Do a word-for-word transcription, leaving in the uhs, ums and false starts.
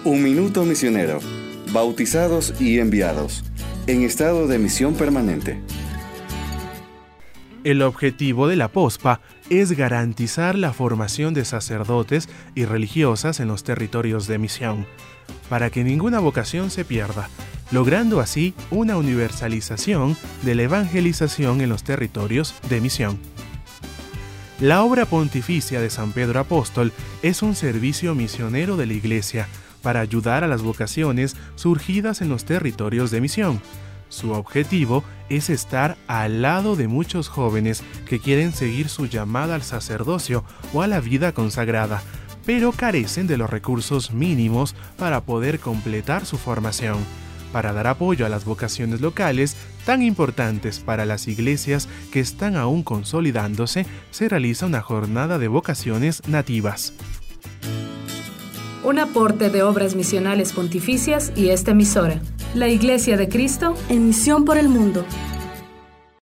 Un minuto misionero. Bautizados y enviados. En estado de misión permanente. El objetivo de la P O S P A es garantizar la formación de sacerdotes y religiosas en los territorios de misión, para que ninguna vocación se pierda, logrando así una universalización de la evangelización en los territorios de misión. La obra pontificia de San Pedro Apóstol es un servicio misionero de la Iglesia para ayudar a las vocaciones surgidas en los territorios de misión. Su objetivo es estar al lado de muchos jóvenes que quieren seguir su llamada al sacerdocio o a la vida consagrada, pero carecen de los recursos mínimos para poder completar su formación. Para dar apoyo a las vocaciones locales tan importantes para las iglesias que están aún consolidándose, se realiza una jornada de vocaciones nativas. Un aporte de Obras Misionales Pontificias y esta emisora. La Iglesia de Cristo en misión por el mundo.